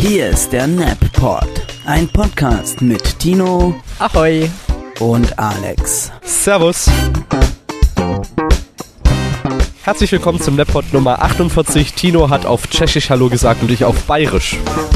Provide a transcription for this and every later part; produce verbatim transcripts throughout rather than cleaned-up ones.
Hier ist der Nap-Pod, ein Podcast mit Tino, Ahoi und Alex. Servus. Herzlich willkommen zum Nap-Pod Nummer achtundvierzig. Tino hat auf Tschechisch Hallo gesagt und ich auf Bayerisch.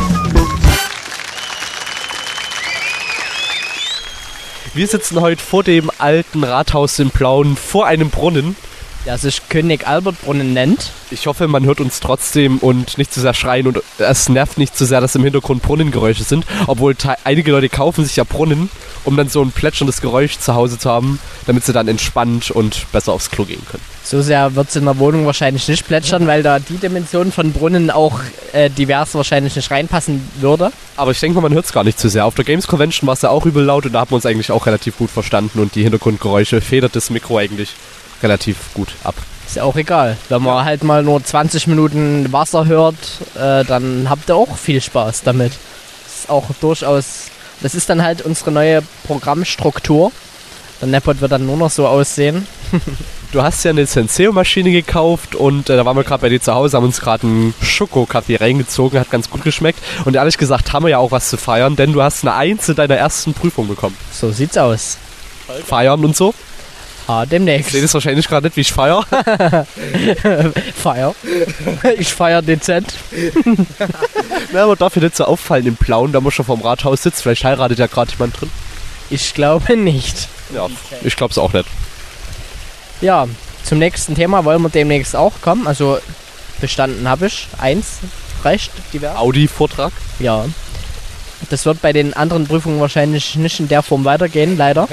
Wir sitzen heute vor dem alten Rathaus in Plauen, vor einem Brunnen. Der sich König Albert Brunnen nennt. Ich hoffe, man hört uns trotzdem und nicht zu sehr schreien und es nervt nicht zu sehr, dass im Hintergrund Brunnengeräusche sind. Obwohl te- einige Leute kaufen sich ja Brunnen, um dann so ein plätscherndes Geräusch zu Hause zu haben, damit sie dann entspannt und besser aufs Klo gehen können. So sehr wird es in der Wohnung wahrscheinlich nicht plätschern, weil da die Dimension von Brunnen auch äh, divers wahrscheinlich nicht reinpassen würde. Aber ich denke mal, man hört es gar nicht zu sehr. Auf der Games Convention war es ja auch übel laut und da haben wir uns eigentlich auch relativ gut verstanden und die Hintergrundgeräusche federt das Mikro eigentlich relativ gut ab. Ist ja auch egal. Wenn man halt mal nur zwanzig Minuten Wasser hört, äh, dann habt ihr auch viel Spaß damit. Das ist auch durchaus, das ist dann halt unsere neue Programmstruktur. Der Nap-Pod wird dann nur noch so aussehen. Du hast ja eine Senseo-Maschine gekauft und äh, da waren wir gerade bei dir zu Hause, haben uns gerade einen Schokokaffee reingezogen, hat ganz gut geschmeckt. Und ehrlich gesagt haben wir ja auch was zu feiern, denn du hast eine Eins in deiner ersten Prüfung bekommen. So sieht's aus. Feiern und so? Ah, demnächst. Ich sehe das wahrscheinlich gerade nicht, wie ich feier. Feier. Ich feier dezent. Na, aber darf dir nicht so auffallen im Plauen, da man schon vorm Rathaus sitzt. Vielleicht heiratet ja gerade jemand drin. Ich glaube nicht. Ja, ich glaube es auch nicht. Ja, zum nächsten Thema wollen wir demnächst auch kommen. Also bestanden habe ich. Eins reicht divers. Audi-Vortrag? Ja. Das wird bei den anderen Prüfungen wahrscheinlich nicht in der Form weitergehen, leider.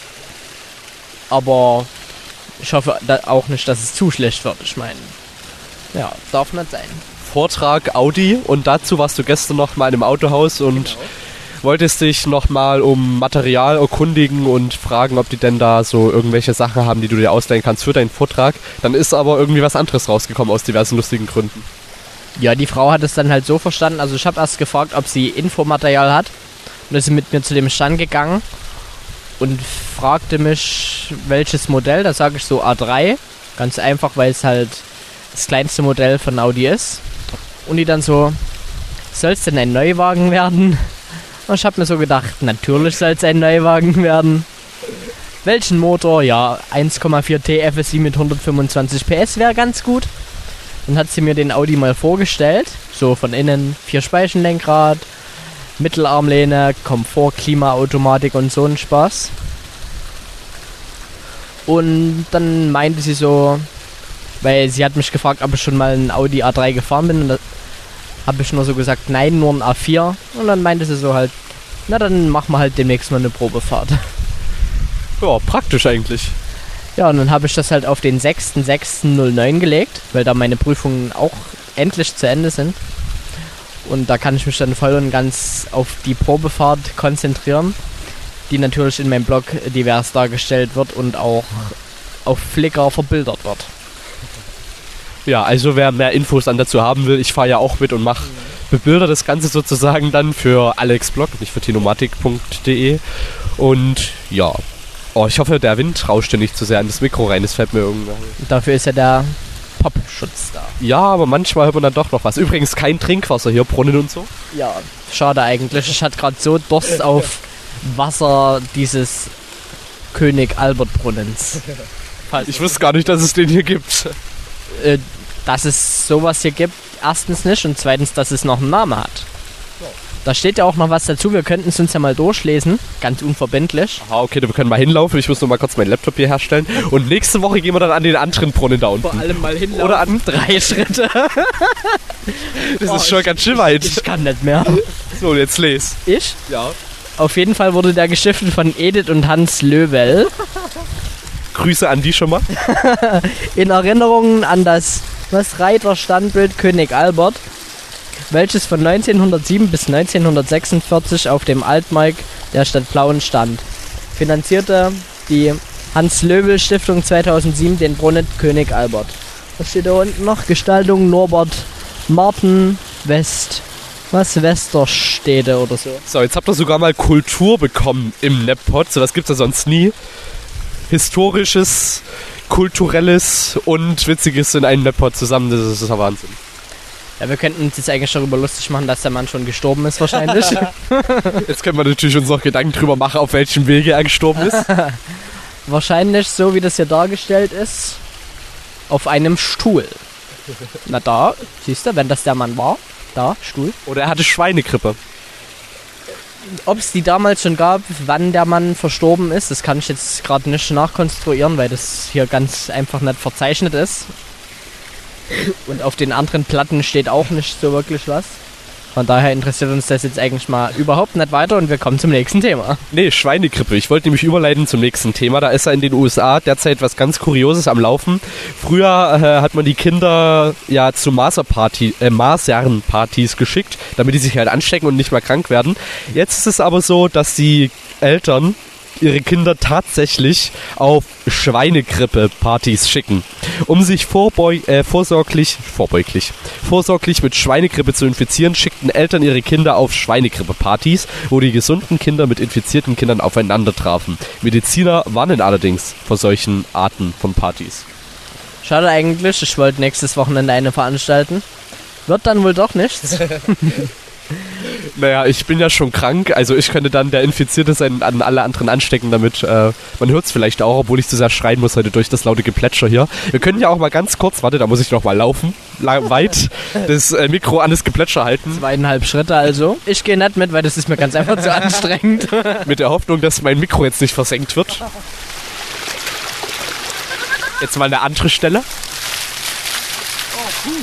Aber ich hoffe da auch nicht, dass es zu schlecht wird. Ich meine, ja, darf nicht sein. Vortrag Audi und dazu warst du gestern noch mal in einem Autohaus und genau. Wolltest dich noch mal um Material erkundigen und fragen, ob die denn da so irgendwelche Sachen haben, die du dir ausleihen kannst für deinen Vortrag. Dann ist aber irgendwie was anderes rausgekommen aus diversen lustigen Gründen. Ja, die Frau hat es dann halt so verstanden. Also ich habe erst gefragt, ob sie Infomaterial hat und ist mit mir zu dem Stand gegangen und fragte mich, welches Modell. Da sage ich so A drei. Ganz einfach, weil es halt das kleinste Modell von Audi ist. Und die dann so, soll es denn ein Neuwagen werden? Und ich habe mir so gedacht, natürlich soll es ein Neuwagen werden. Welchen Motor? Ja, eins Komma vier T F S I mit hundertfünfundzwanzig P S wäre ganz gut. Dann hat sie mir den Audi mal vorgestellt. So von innen, Vier-Speichen-Lenkrad, Mittelarmlehne, Komfort, Klimaautomatik und so ein Spaß. Und dann meinte sie so, weil sie hat mich gefragt, ob ich schon mal einen Audi A drei gefahren bin. Und da habe ich nur so gesagt, nein, nur ein A vier. Und dann meinte sie so halt, na dann machen wir halt demnächst mal eine Probefahrt. Ja, praktisch eigentlich. Ja, und dann habe ich das halt auf den sechster sechster null neun gelegt, weil da meine Prüfungen auch endlich zu Ende sind. Und da kann ich mich dann voll und ganz auf die Probefahrt konzentrieren, die natürlich in meinem Blog divers dargestellt wird und auch auf Flickr verbildert wird. Ja, also wer mehr Infos dann dazu haben will, ich fahre ja auch mit und mache bebilder das Ganze sozusagen dann für Alex Blog, nicht für tinomatik punkt de. Und ja, oh, ich hoffe, der Wind rauscht dir nicht zu sehr in das Mikro rein, das fällt mir irgendwann. Dafür ist ja der Popschutz da. Ja, aber manchmal hört man dann doch noch was. Übrigens kein Trinkwasser hier, Brunnen und so. Ja, schade eigentlich. Ich hatte gerade so Durst auf Wasser dieses König Albert Brunnens. Ich wusste gar nicht, dass es den hier gibt. Äh, dass es sowas hier gibt, erstens nicht und zweitens, dass es noch einen Namen hat. Da steht ja auch noch was dazu, wir könnten es uns ja mal durchlesen, ganz unverbindlich. Aha, okay, wir können mal hinlaufen, ich muss nur mal kurz meinen Laptop hier herstellen und nächste Woche gehen wir dann an den anderen Brunnen da unten. Vor allem mal hinlaufen. Oder an drei Schritte. Das oh, ist schon ich, ganz schön weit. Ich kann nicht mehr. So, jetzt les. Ich? Ja. Auf jeden Fall wurde der gestiftet von Edith und Hans Löwel. Grüße an die schon mal. In Erinnerung an das was Reiterstandbild König Albert, welches von neunzehnhundertsieben bis neunzehnhundertsechsundvierzig auf dem Altmarkt der Stadt Plauen stand. Finanzierte die Hans-Löwel-Stiftung zweitausendsieben den Brunnen König Albert. Was steht da unten noch? Gestaltung Norbert Martin West. Was Westerstede oder so. So, jetzt habt ihr sogar mal Kultur bekommen im Nap-Pod. So was gibt's ja sonst nie. Historisches, Kulturelles und Witziges in einem Nap-Pod zusammen. Das ist, das ist der Wahnsinn. Ja, wir könnten uns jetzt eigentlich darüber lustig machen, dass der Mann schon gestorben ist wahrscheinlich. Jetzt können wir natürlich uns noch Gedanken drüber machen, auf welchem Wege er gestorben ist. Wahrscheinlich, so wie das hier dargestellt ist, auf einem Stuhl. Na da, siehst du, wenn das der Mann war, da, Stuhl. Oder er hatte Schweinegrippe. Ob es die damals schon gab, wann der Mann verstorben ist, das kann ich jetzt gerade nicht nachkonstruieren, weil das hier ganz einfach nicht verzeichnet ist. Und auf den anderen Platten steht auch nicht so wirklich was. Von daher interessiert uns das jetzt eigentlich mal überhaupt nicht weiter und wir kommen zum nächsten Thema. Nee, Schweinegrippe. Ich wollte nämlich überleiten zum nächsten Thema. Da ist ja in den U S A derzeit was ganz Kurioses am Laufen. Früher äh, hat man die Kinder ja zu Masernparty, äh, Masernpartys geschickt, damit die sich halt anstecken und nicht mehr krank werden. Jetzt ist es aber so, dass die Eltern ihre Kinder tatsächlich auf Schweinegrippe-Partys schicken. Um sich vorbeug- äh, vorsorglich, vorbeuglich, vorsorglich mit Schweinegrippe zu infizieren, schickten Eltern ihre Kinder auf Schweinegrippe-Partys, wo die gesunden Kinder mit infizierten Kindern aufeinander trafen. Mediziner warnen allerdings vor solchen Arten von Partys. Schade eigentlich, ich wollte nächstes Wochenende eine veranstalten. Wird dann wohl doch nichts. Naja, ich bin ja schon krank, also ich könnte dann der Infizierte sein, an alle anderen anstecken damit. Äh, man hört es vielleicht auch, obwohl ich zu sehr schreien muss heute durch das laute Geplätscher hier. Wir können ja auch mal ganz kurz, warte, da muss ich noch mal laufen, lang, weit das äh, Mikro an das Geplätscher halten. Zweieinhalb Schritte also. Ich gehe nicht mit, weil das ist mir ganz einfach zu anstrengend. Mit der Hoffnung, dass mein Mikro jetzt nicht versenkt wird. Jetzt mal eine andere Stelle. Oh, gut.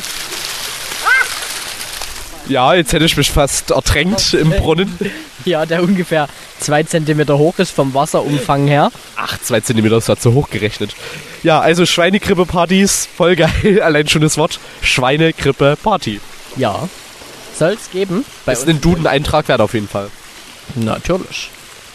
Ja, jetzt hätte ich mich fast ertränkt im Brunnen. Ja, der ungefähr zwei Zentimeter hoch ist vom Wasserumfang her. Ach, zwei Zentimeter ist ja zu hoch gerechnet. Ja, also Schweinegrippe-Partys, voll geil. Allein schon das Wort Schweinegrippe-Party. Ja, soll es geben. Bei Das ist ein Duden-Eintrag wert auf jeden Fall. Natürlich.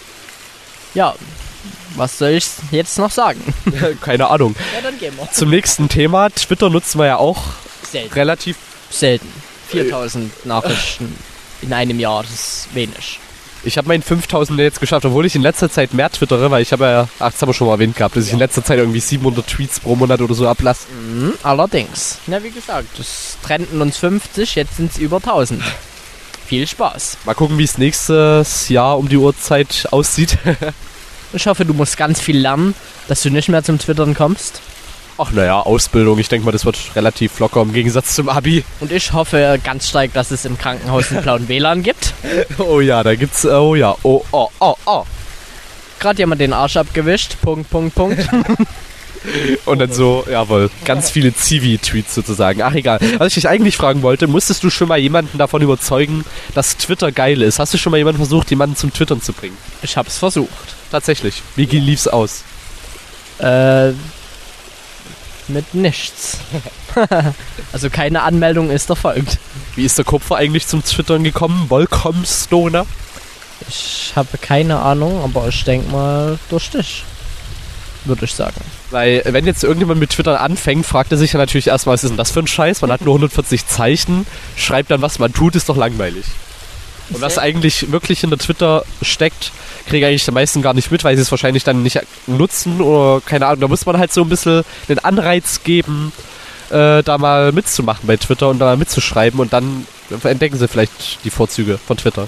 Ja, was soll ich jetzt noch sagen? Keine Ahnung. Ja, dann gehen wir. Zum nächsten Thema. Twitter nutzen wir ja auch Selten. relativ... Selten. viertausend Nachrichten in einem Jahr, das ist wenig. Ich habe meinen fünftausend jetzt geschafft, obwohl ich in letzter Zeit mehr twittere, weil ich habe ja, ach, das haben wir schon mal erwähnt gehabt, dass ich Ja. in letzter Zeit irgendwie siebenhundert Tweets pro Monat oder so ablasse. Mhm, allerdings. Na, wie gesagt, das trennten uns fünfzig, jetzt sind es über tausend. Viel Spaß. Mal gucken, wie es nächstes Jahr um die Uhrzeit aussieht. Ich hoffe, du musst ganz viel lernen, dass du nicht mehr zum Twittern kommst. Ach naja, Ausbildung, ich denke mal, das wird relativ locker im Gegensatz zum Abi. Und ich hoffe ganz stark, dass es im Krankenhaus einen blauen W L A N gibt. Oh ja, da gibt's, oh ja, oh, oh, oh, oh. Gerade jemand den Arsch abgewischt, Punkt, Punkt, Punkt. Und dann so, jawohl, ganz viele Zivi-Tweets sozusagen. Ach egal. Was ich dich eigentlich fragen wollte, musstest du schon mal jemanden davon überzeugen, dass Twitter geil ist? Hast du schon mal jemanden versucht, jemanden zum Twittern zu bringen? Ich hab's versucht. Tatsächlich. Wie lief's aus? Äh, mit nichts. Also keine Anmeldung ist erfolgt. Wie ist der Kupfer eigentlich zum Twittern gekommen? Volcom Stoner? Ich habe keine Ahnung, aber ich denke mal durch dich. Würde ich sagen. Weil, wenn jetzt irgendjemand mit Twitter anfängt, fragt er sich ja natürlich erstmal, was ist denn das für ein Scheiß? Man hat nur hundertvierzig Zeichen, schreibt dann, was man tut, ist doch langweilig. Und was eigentlich wirklich hinter Twitter steckt, kriege eigentlich die meisten gar nicht mit, weil sie es wahrscheinlich dann nicht nutzen oder keine Ahnung. Da muss man halt so ein bisschen den Anreiz geben, äh, da mal mitzumachen bei Twitter und da mal mitzuschreiben und dann entdecken sie vielleicht die Vorzüge von Twitter.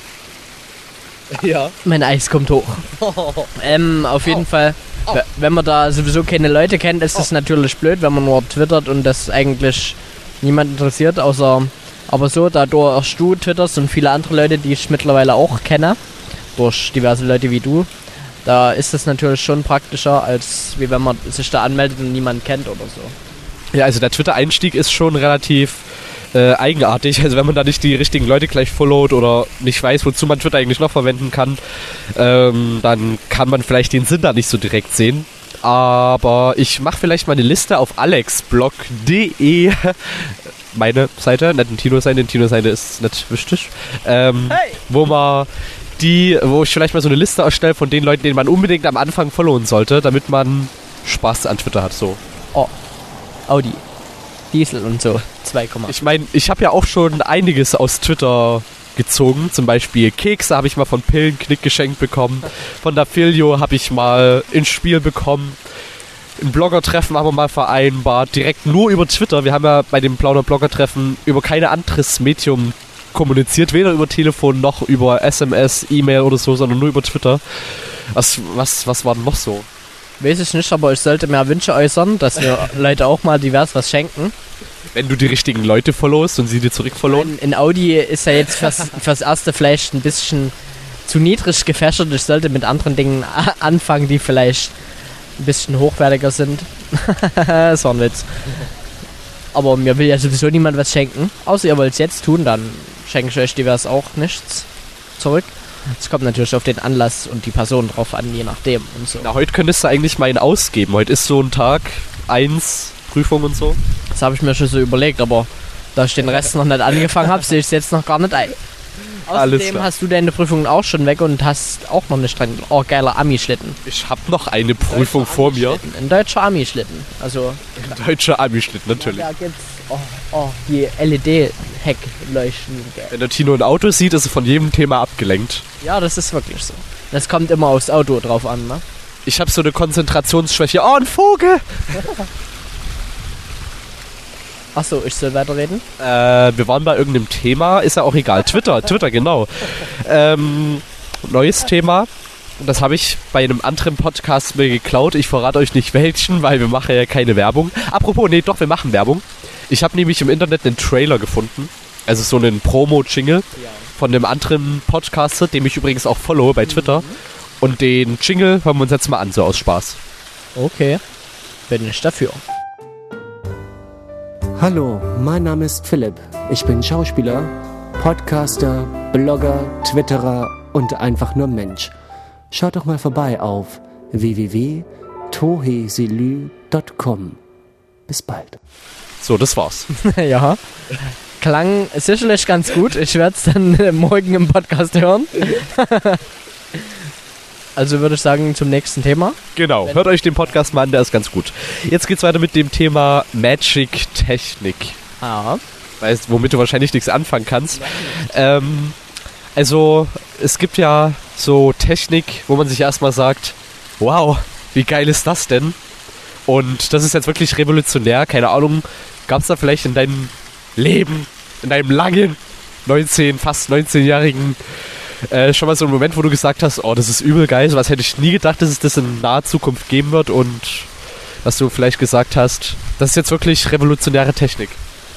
Ja. Mein Eis kommt hoch. ähm, auf jeden Fall, w- wenn man da sowieso keine Leute kennt, ist das natürlich blöd, wenn man nur twittert und das eigentlich niemand interessiert, außer, aber so, da du erst du twitterst und viele andere Leute, die ich mittlerweile auch kenne, durch diverse Leute wie du, da ist das natürlich schon praktischer, als wie wenn man sich da anmeldet und niemand kennt oder so. Ja, also der Twitter-Einstieg ist schon relativ äh, eigenartig. Also wenn man da nicht die richtigen Leute gleich followt oder nicht weiß, wozu man Twitter eigentlich noch verwenden kann, ähm, dann kann man vielleicht den Sinn da nicht so direkt sehen. Aber ich mache vielleicht mal eine Liste auf alexblog punkt de, meine Seite, nicht ein Tino-Seite, ein Tino-Seite ist nicht wichtig, ähm, Hey! wo man die, wo ich vielleicht mal so eine Liste erstelle von den Leuten, denen man unbedingt am Anfang followen sollte, damit man Spaß an Twitter hat, so. Oh, Audi, Diesel und so, zwei Komma. Ich meine, ich habe ja auch schon einiges aus Twitter gezogen. Zum Beispiel Kekse habe ich mal von Pillenknick geschenkt bekommen. Von der Filio habe ich mal ins Spiel bekommen. ein Blogger-Treffen haben wir mal vereinbart, direkt nur über Twitter. Wir haben ja bei dem Plauder-Blogger-Treffen über kein anderes Medium kommuniziert, weder über Telefon noch über S M S, E-Mail oder so, sondern nur über Twitter. Was, was, was war denn noch so? Weiß ich nicht, aber ich sollte mehr Wünsche äußern, dass wir Leute auch mal divers was schenken. Wenn du die richtigen Leute followst und sie dir zurückfollowen? In, in Audi ist ja jetzt fürs, fürs erste vielleicht ein bisschen zu niedrig gefächert. Ich sollte mit anderen Dingen a- anfangen, die vielleicht ein bisschen hochwertiger sind. Das war ein Witz. Aber mir will ja sowieso niemand was schenken. Außer ihr wollt es jetzt tun, dann schenke ich euch divers auch nichts zurück. Es kommt natürlich auf den Anlass und die Person drauf an, je nachdem und so. Na, heute könntest du eigentlich mal einen ausgeben. Heute ist so ein Tag, eins, Prüfung und so. Das habe ich mir schon so überlegt, aber da ich den Rest noch nicht angefangen habe, sehe ich es jetzt noch gar nicht ein. Alles Außerdem klar. hast du deine Prüfungen auch schon weg und hast auch noch nicht dran. Oh, geiler Ami-Schlitten. Ich habe noch eine Prüfung vor mir. Ein deutscher Ami-Schlitten. Also, Deutscher Ami-Schnitt, natürlich. da gibt's oh, oh, die L E D-Heckleuchten. Wenn der Tino ein Auto sieht, ist er von jedem Thema abgelenkt. Ja, das ist wirklich so. Das kommt immer aufs Auto drauf an, ne? Ich habe so eine Konzentrationsschwäche. Oh, ein Vogel! Achso, ich soll weiterreden? Äh, wir waren bei irgendeinem Thema, ist ja auch egal. Twitter, Twitter, genau. Ähm, neues Thema. Das habe ich bei einem anderen Podcast mir geklaut. Ich verrate euch nicht welchen, weil wir machen ja keine Werbung. Apropos, nee, doch, wir machen Werbung. Ich habe nämlich im Internet einen Trailer gefunden. Also so einen Promo-Jingle von einem anderen Podcaster, dem ich übrigens auch follow bei Twitter. Und den Jingle hören wir uns jetzt mal an, so aus Spaß. Okay, bin ich dafür. Hallo, mein Name ist Philipp. Ich bin Schauspieler, Podcaster, Blogger, Twitterer und einfach nur Mensch. Schaut doch mal vorbei auf w w w punkt tohesilü punkt com. Bis bald. So, das war's. Ja, klang sicherlich ganz gut. Ich werde es dann äh, morgen im Podcast hören. Also würde ich sagen, zum nächsten Thema. Genau, hört euch den Podcast mal an, der ist ganz gut. Jetzt geht's weiter mit dem Thema Magic-Technik. Ah. Weißt, womit du wahrscheinlich nichts anfangen kannst. Ähm, also, es gibt ja so Technik, wo man sich erstmal sagt, wow, wie geil ist das denn? Und das ist jetzt wirklich revolutionär. Keine Ahnung, gab's da vielleicht in deinem Leben, in deinem langen, neunzehn, fast neunzehnjährigen Äh, schon mal so ein Moment, wo du gesagt hast, oh, das ist übel geil, sowas hätte ich nie gedacht, dass es das in naher Zukunft geben wird und dass du vielleicht gesagt hast, das ist jetzt wirklich revolutionäre Technik.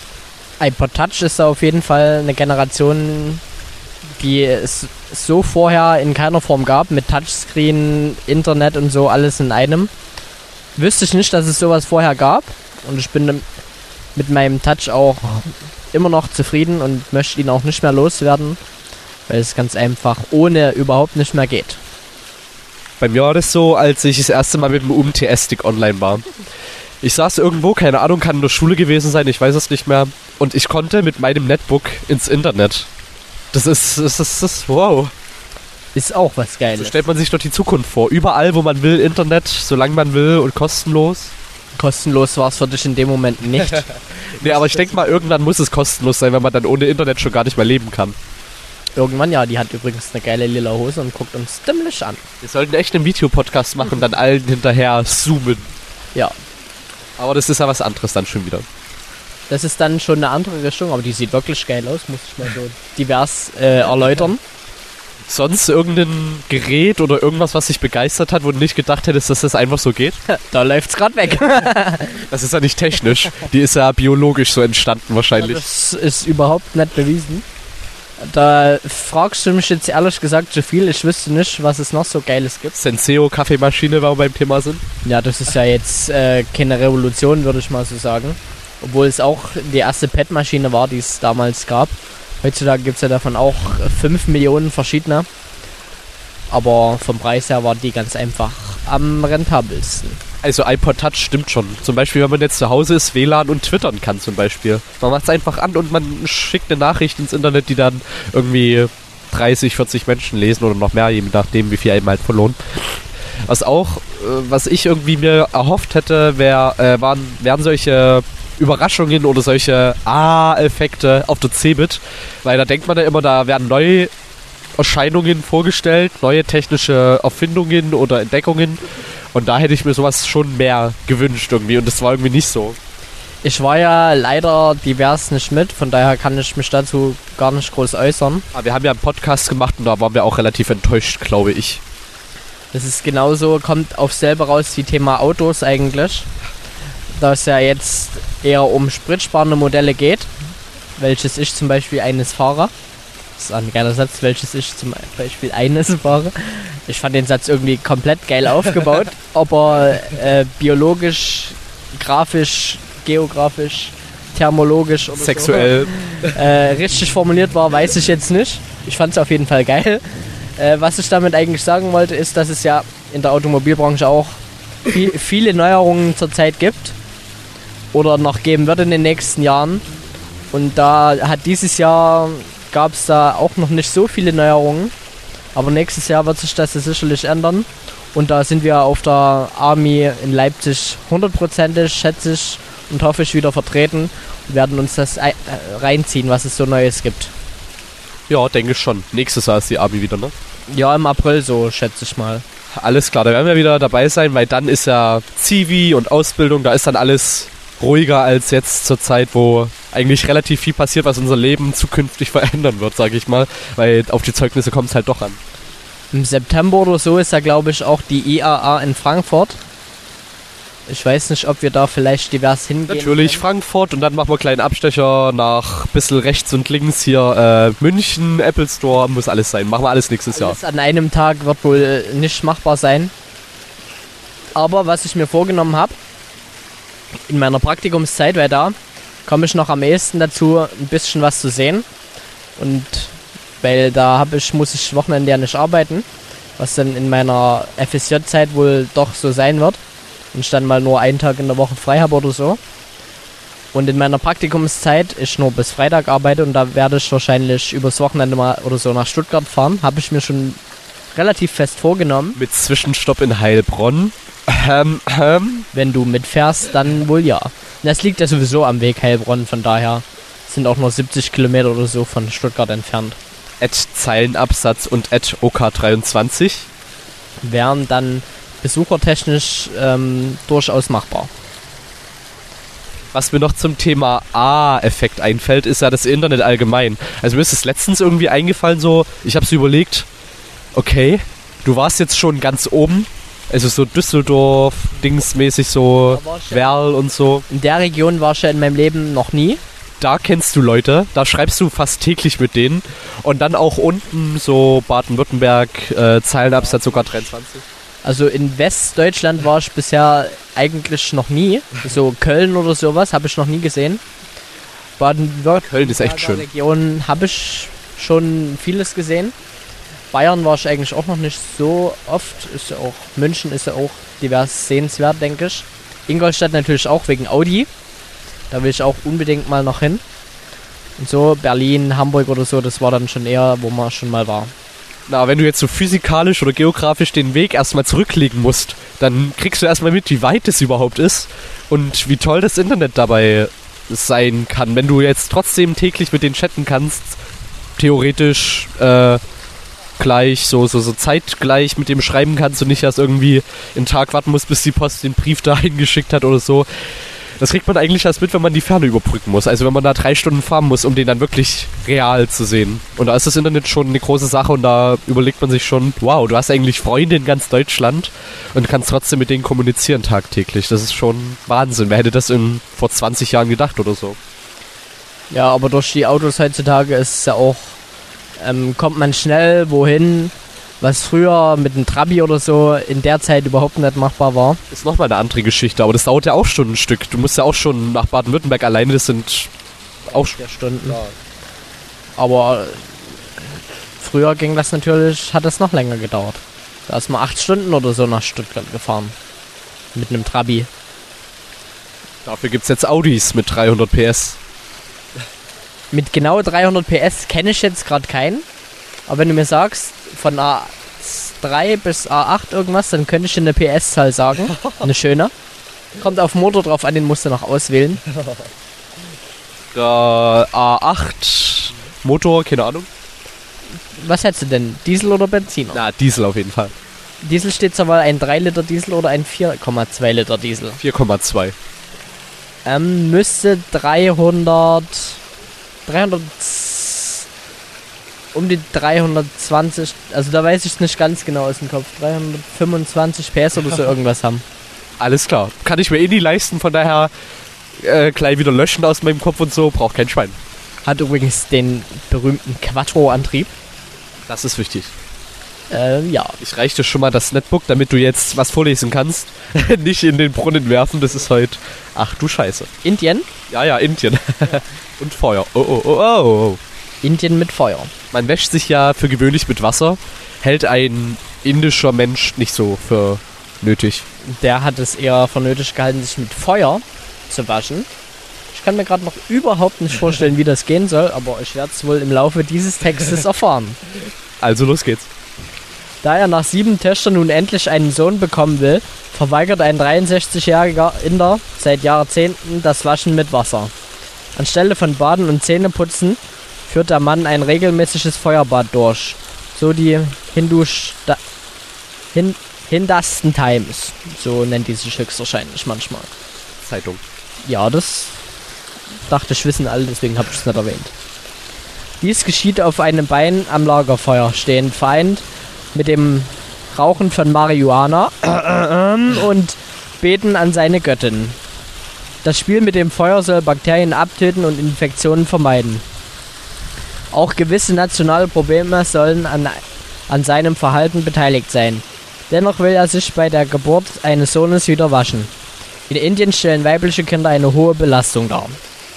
iPod Touch ist da auf jeden Fall eine Generation, die es so vorher in keiner Form gab, mit Touchscreen, Internet und so, alles in einem. Wüsste ich nicht, dass es sowas vorher gab und ich bin mit meinem Touch auch immer noch zufrieden und möchte ihn auch nicht mehr loswerden. Weil es ganz einfach ohne überhaupt nicht mehr geht. Bei mir war das so, als ich das erste Mal mit dem U M T S-Stick online war. Ich saß irgendwo, keine Ahnung, kann in der Schule gewesen sein, ich weiß es nicht mehr. Und ich konnte mit meinem Netbook ins Internet. Das ist, das ist, das ist wow. Ist auch was Geiles. So stellt man sich doch die Zukunft vor. Überall, wo man will, Internet, solange man will und kostenlos. Kostenlos war es für dich in dem Moment nicht. Nee, aber ich denke mal, irgendwann muss es kostenlos sein, wenn man dann ohne Internet schon gar nicht mehr leben kann. Irgendwann, ja, die hat übrigens eine geile lila Hose und guckt uns ziemlich an. Wir sollten echt einen Videopodcast machen und dann allen hinterher zoomen. Ja, Aber das ist ja was anderes dann schon wieder. das ist dann schon eine andere Richtung, aber die sieht wirklich geil aus, muss ich mal so divers äh, erläutern. Sonst irgendein Gerät oder irgendwas, was dich begeistert hat, wo du nicht gedacht hättest, dass das einfach so geht? Da läuft's gerade weg. Das ist ja nicht technisch. Die ist ja biologisch so entstanden wahrscheinlich. Das ist überhaupt nicht bewiesen. Da fragst du mich jetzt ehrlich gesagt zu viel. Ich wüsste nicht, was es noch so Geiles gibt. Senseo Kaffeemaschine, weil wir beim Thema sind. Ja, das ist ja jetzt äh, keine Revolution, würde ich mal so sagen. Obwohl es auch die erste P E T-Maschine war, die es damals gab. Heutzutage gibt es ja davon auch fünf Millionen verschiedene. Aber vom Preis her war die ganz einfach am rentabelsten. Also iPod Touch stimmt schon. Zum Beispiel, wenn man jetzt zu Hause ist, W L A N und twittern kann zum Beispiel. Man macht es einfach an und man schickt eine Nachricht ins Internet, die dann irgendwie dreißig, vierzig Menschen lesen oder noch mehr, je nachdem, wie viel einem halt verloren. Was auch, äh, was ich irgendwie mir erhofft hätte, wär, äh, waren, wären solche Überraschungen oder solche A-Effekte auf der Cebit. Weil da denkt man ja immer, da werden neue Erscheinungen vorgestellt, neue technische Erfindungen oder Entdeckungen. Und da hätte ich mir sowas schon mehr gewünscht irgendwie und das war irgendwie nicht so. Ich war ja leider divers nicht mit, von daher kann ich mich dazu gar nicht groß äußern. Aber wir haben ja einen Podcast gemacht und da waren wir auch relativ enttäuscht, glaube ich. Das ist genauso, kommt auf selber raus wie Thema Autos eigentlich. Da es ja jetzt eher um spritsparende Modelle geht, welches ich zum Beispiel eines fahre. Das ist ein geiler Satz, welches ich zum Beispiel eines fahre. Ich fand den Satz irgendwie komplett geil aufgebaut, aber äh, biologisch, grafisch, geografisch, thermologisch oder Sexuell. So, äh, richtig formuliert war, weiß ich jetzt nicht. Ich fand es auf jeden Fall geil. Äh, was ich damit eigentlich sagen wollte, ist, dass es ja in der Automobilbranche auch viel, viele Neuerungen zurzeit gibt oder noch geben wird in den nächsten Jahren. Und da hat dieses Jahr, gab es da auch noch nicht so viele Neuerungen, aber nächstes Jahr wird sich das sicherlich ändern. Und da sind wir auf der Army in Leipzig hundertprozentig, schätze ich, und hoffe ich wieder vertreten und werden uns das äh, reinziehen, was es so Neues gibt. Ja, denke ich schon. Nächstes Jahr ist die Abi wieder, ne? Ja, im April so, schätze ich mal. Alles klar, da werden wir wieder dabei sein, weil dann ist ja Zivi und Ausbildung, da ist dann alles ruhiger als jetzt zur Zeit, wo eigentlich relativ viel passiert, was unser Leben zukünftig verändern wird, sage ich mal, weil auf die Zeugnisse kommt es halt doch an. Im September oder so ist ja, glaube ich, auch die I A A in Frankfurt. Ich weiß nicht, ob wir da vielleicht divers hingehen. Natürlich können. Frankfurt und dann machen wir einen kleinen Abstecher nach ein bisschen rechts und links hier äh, München, Apple Store, muss alles sein. Machen wir alles nächstes alles Jahr. An einem Tag wird wohl nicht machbar sein. Aber was ich mir vorgenommen habe, in meiner Praktikumszeit, weil da komme ich noch am ehesten dazu, ein bisschen was zu sehen. Und weil da hab ich, muss ich Wochenende ja nicht arbeiten, was dann in meiner F S J-Zeit wohl doch so sein wird. Und ich dann mal nur einen Tag in der Woche frei habe oder so. Und in meiner Praktikumszeit ich nur bis Freitag arbeite und da werde ich wahrscheinlich übers Wochenende mal oder so nach Stuttgart fahren. Habe ich mir schon relativ fest vorgenommen. Mit Zwischenstopp in Heilbronn. Ähm, ähm. Wenn du mitfährst, dann wohl ja. Das liegt ja sowieso am Weg Heilbronn, von daher sind auch nur siebzig Kilometer oder so von Stuttgart entfernt. At Zeilenabsatz und at O K dreiundzwanzig. Wären dann besuchertechnisch ähm, durchaus machbar. Was mir noch zum Thema A-Effekt einfällt, ist ja das Internet allgemein. Also mir ist es letztens irgendwie eingefallen so, ich habe so überlegt, okay, du warst jetzt schon ganz oben, also so Düsseldorf, dingsmäßig so, Werl und so. In der Region war ich ja in meinem Leben noch nie. Da kennst du Leute, da schreibst du fast täglich mit denen. Und dann auch unten so Baden-Württemberg, äh, Zeilenabsatz sogar dreiundzwanzig. Also in Westdeutschland war ich bisher eigentlich noch nie. So Köln oder sowas habe ich noch nie gesehen. Baden-Württemberg, Köln ist echt schön. Region habe ich schon vieles gesehen. Bayern war ich eigentlich auch noch nicht so oft. Ist ja auch, München ist ja auch divers sehenswert, denke ich. Ingolstadt natürlich auch wegen Audi. Da will ich auch unbedingt mal noch hin. Und so Berlin, Hamburg oder so, das war dann schon eher, wo man schon mal war. Na, wenn du jetzt so physikalisch oder geografisch den Weg erstmal zurücklegen musst, dann kriegst du erstmal mit, wie weit es überhaupt ist und wie toll das Internet dabei sein kann. Wenn du jetzt trotzdem täglich mit denen chatten kannst, theoretisch äh, gleich, so, so, so zeitgleich mit dem schreiben kannst und nicht erst irgendwie einen Tag warten musst, bis die Post den Brief dahin geschickt hat oder so. Das kriegt man eigentlich erst mit, wenn man die Ferne überbrücken muss. Also wenn man da drei Stunden fahren muss, um den dann wirklich real zu sehen. Und da ist das Internet schon eine große Sache und da überlegt man sich schon, wow, du hast eigentlich Freunde in ganz Deutschland und kannst trotzdem mit denen kommunizieren tagtäglich. Das ist schon Wahnsinn. Wer hätte das in, vor zwanzig Jahren gedacht oder so? Ja, aber durch die Autos heutzutage ist es ja auch, ähm, kommt man schnell wohin, was früher mit einem Trabi oder so in der Zeit überhaupt nicht machbar war. Ist nochmal eine andere Geschichte, aber das dauert ja auch schon ein Stück. Du musst ja auch schon nach Baden-Württemberg alleine, das sind auch vier Stunden. Ja. Aber früher ging das natürlich, hat das noch länger gedauert. Da ist man acht Stunden oder so nach Stuttgart gefahren. Mit einem Trabi. Dafür gibt es jetzt Audis mit dreihundert P S. Mit genau dreihundert P S kenne ich jetzt gerade keinen. Aber wenn du mir sagst, von A drei bis A acht irgendwas, dann könnte ich dir eine P S-Zahl sagen. Eine schöne. Kommt auf den Motor drauf an, den musst du noch auswählen. Der A acht Motor, keine Ahnung. Was hättest du denn? Diesel oder Benziner? Na, Diesel auf jeden Fall. Diesel steht zur Wahl ein drei Liter Diesel oder ein vier Komma zwei Liter Diesel. vier Komma zwei. Ähm, müsste dreihundert, dreihundert, um die dreihundertzwanzig, also da weiß ich es nicht ganz genau aus dem Kopf, dreihundertfünfundzwanzig P S oder so irgendwas haben. Alles klar. Kann ich mir eh nie leisten, von daher äh, gleich wieder löschen aus meinem Kopf und so, braucht kein Schwein. Hat übrigens den berühmten Quattro-Antrieb. Das ist wichtig. Äh, ja. Ich reiche dir schon mal das Netbook, damit du jetzt was vorlesen kannst. Nicht in den Brunnen werfen, das ist heute... Ach du Scheiße. Indien? Ja, ja, Indien. Und Feuer. Oh, oh, oh, oh, oh. Indien mit Feuer. Man wäscht sich ja für gewöhnlich mit Wasser. Hält ein indischer Mensch nicht so für nötig. Der hat es eher für nötig gehalten, sich mit Feuer zu waschen. Ich kann mir gerade noch überhaupt nicht vorstellen, wie das gehen soll, aber ich werde es wohl im Laufe dieses Textes erfahren. Also los geht's. Da er nach sieben Töchtern nun endlich einen Sohn bekommen will, verweigert ein dreiundsechzigjähriger Inder seit Jahrzehnten das Waschen mit Wasser. Anstelle von Baden und Zähneputzen führt der Mann ein regelmäßiges Feuerbad durch. So die Hindusta Hin Hindustan Times. So nennt die sich höchstwahrscheinlich manchmal. Zeitung. Ja, das dachte ich wissen alle, deswegen habe ich es nicht erwähnt. Dies geschieht auf einem Bein am Lagerfeuer stehend, vereint mit dem Rauchen von Marihuana und Beten an seine Göttin. Das Spiel mit dem Feuer soll Bakterien abtöten und Infektionen vermeiden. Auch gewisse nationale Probleme sollen an, an seinem Verhalten beteiligt sein. Dennoch will er sich bei der Geburt eines Sohnes wieder waschen. In Indien stellen weibliche Kinder eine hohe Belastung dar.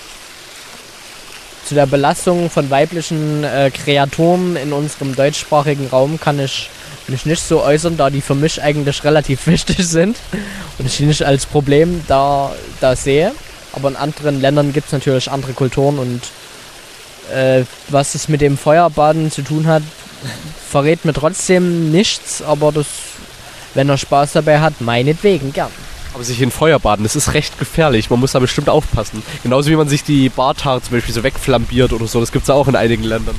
Zu der Belastung von weiblichen äh, Kreaturen in unserem deutschsprachigen Raum kann ich mich nicht so äußern, da die für mich eigentlich relativ wichtig sind und ich die nicht als Problem da, da sehe. Aber in anderen Ländern gibt es natürlich andere Kulturen und äh, was es mit dem Feuerbaden zu tun hat, verrät mir trotzdem nichts, aber das, wenn er Spaß dabei hat, meinetwegen gern. Aber sich in Feuer baden, das ist recht gefährlich. Man muss da bestimmt aufpassen. Genauso wie man sich die Barthaare zum Beispiel so wegflambiert oder so. Das gibt es ja auch in einigen Ländern.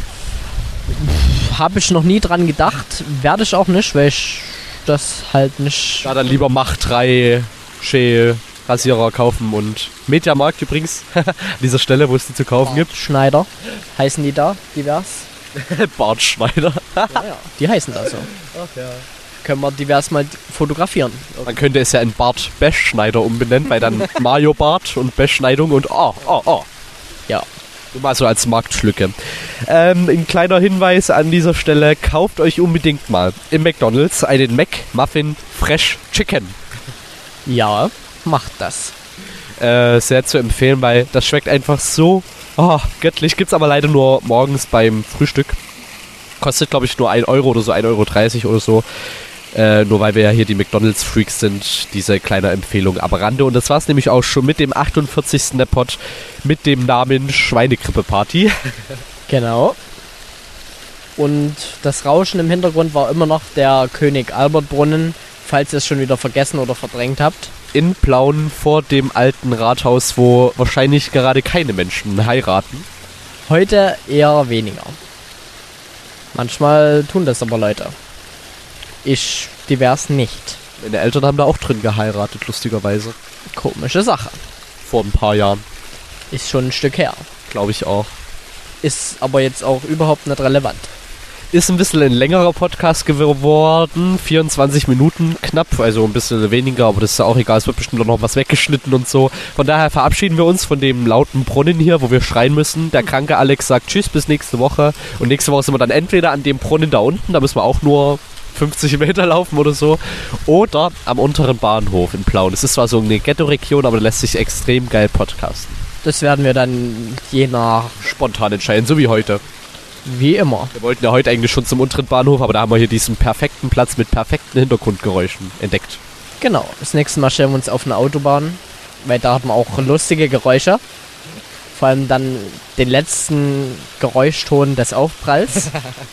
Habe ich noch nie dran gedacht. Werde ich auch nicht, weil ich das halt nicht... Ja, dann lieber Mach drei Schee Rasierer kaufen und Mediamarkt übrigens. An dieser Stelle, wo es die zu kaufen gibt. Schneider heißen die da, divers. Bartschneider. Ja, ja, die heißen da so. Ach ja. Können wir divers mal fotografieren. Man könnte es ja in Bart Beschneider umbenennen, weil dann Mario Bart und Beschneidung und oh, oh, oh. Ja. Nur mal so als Marktschlücke. Ähm, ein kleiner Hinweis an dieser Stelle, kauft euch unbedingt mal im McDonald's einen McMuffin Fresh Chicken. Ja, macht das. Äh, sehr zu empfehlen, weil das schmeckt einfach so oh, göttlich. Gibt's aber leider nur morgens beim Frühstück. Kostet, glaube ich, nur ein Euro oder so, ein Euro dreißig oder so. Äh, nur weil wir ja hier die McDonalds-Freaks sind, diese kleine Empfehlung am Rande. Und das war's nämlich auch schon mit dem achtundvierzigsten Nepod mit dem Namen Schweinegrippe-Party. Genau. Und das Rauschen im Hintergrund war immer noch der König-Albert-Brunnen, falls ihr es schon wieder vergessen oder verdrängt habt. In Plauen vor dem alten Rathaus, wo wahrscheinlich gerade keine Menschen heiraten. Heute eher weniger. Manchmal tun das aber Leute. Ich divers nicht. Meine Eltern haben da auch drin geheiratet, lustigerweise. Komische Sache. Vor ein paar Jahren. Ist schon ein Stück her. Glaube ich auch. Ist aber jetzt auch überhaupt nicht relevant. Ist ein bisschen ein längerer Podcast geworden. vierundzwanzig Minuten knapp, also ein bisschen weniger, aber das ist ja auch egal. Es wird bestimmt noch was weggeschnitten und so. Von daher verabschieden wir uns von dem lauten Brunnen hier, wo wir schreien müssen. Der kranke Alex sagt tschüss, bis nächste Woche. Und nächste Woche sind wir dann entweder an dem Brunnen da unten, da müssen wir auch nur fünfzig Meter laufen oder so. Oder am unteren Bahnhof in Plauen. Es ist zwar so eine Ghetto-Region, aber da lässt sich extrem geil podcasten. Das werden wir dann je nach... Spontan entscheiden, so wie heute. Wie immer. Wir wollten ja heute eigentlich schon zum unteren Bahnhof, aber da haben wir hier diesen perfekten Platz mit perfekten Hintergrundgeräuschen entdeckt. Genau. Das nächste Mal stellen wir uns auf eine Autobahn, weil da hat man auch lustige Geräusche. Vor allem dann den letzten Geräuschton des Aufpralls.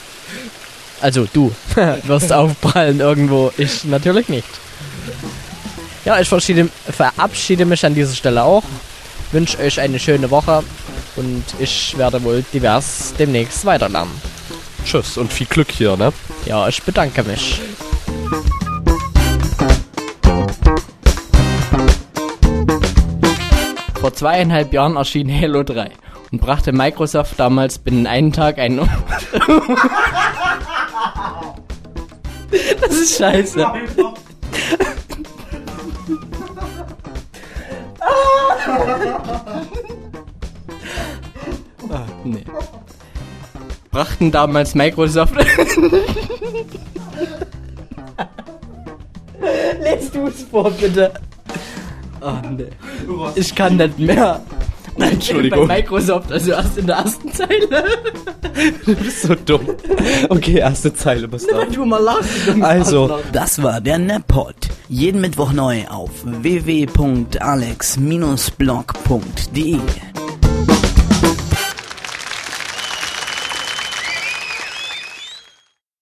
Also du wirst aufprallen irgendwo, ich natürlich nicht. Ja, ich verabschiede, verabschiede mich an dieser Stelle auch. Wünsche euch eine schöne Woche und ich werde wohl divers demnächst weiterlernen. Tschüss und viel Glück hier, ne? Ja, ich bedanke mich. Vor zweieinhalb Jahren erschien Halo drei und brachte Microsoft damals binnen einem Tag einen... Das ist scheiße. Ah, nee. Brachten damals Microsoft... Lest du es vor, bitte. Oh, nee. Ich kann nicht mehr. Entschuldigung. Bei Microsoft, also erst in der ersten Zeile. Du bist so dumm. Okay, erste Zeile bis da. Du mal lachen. Also, Das war der Neppod. Jeden Mittwoch neu auf w w w punkt alex Bindestrich blog punkt de.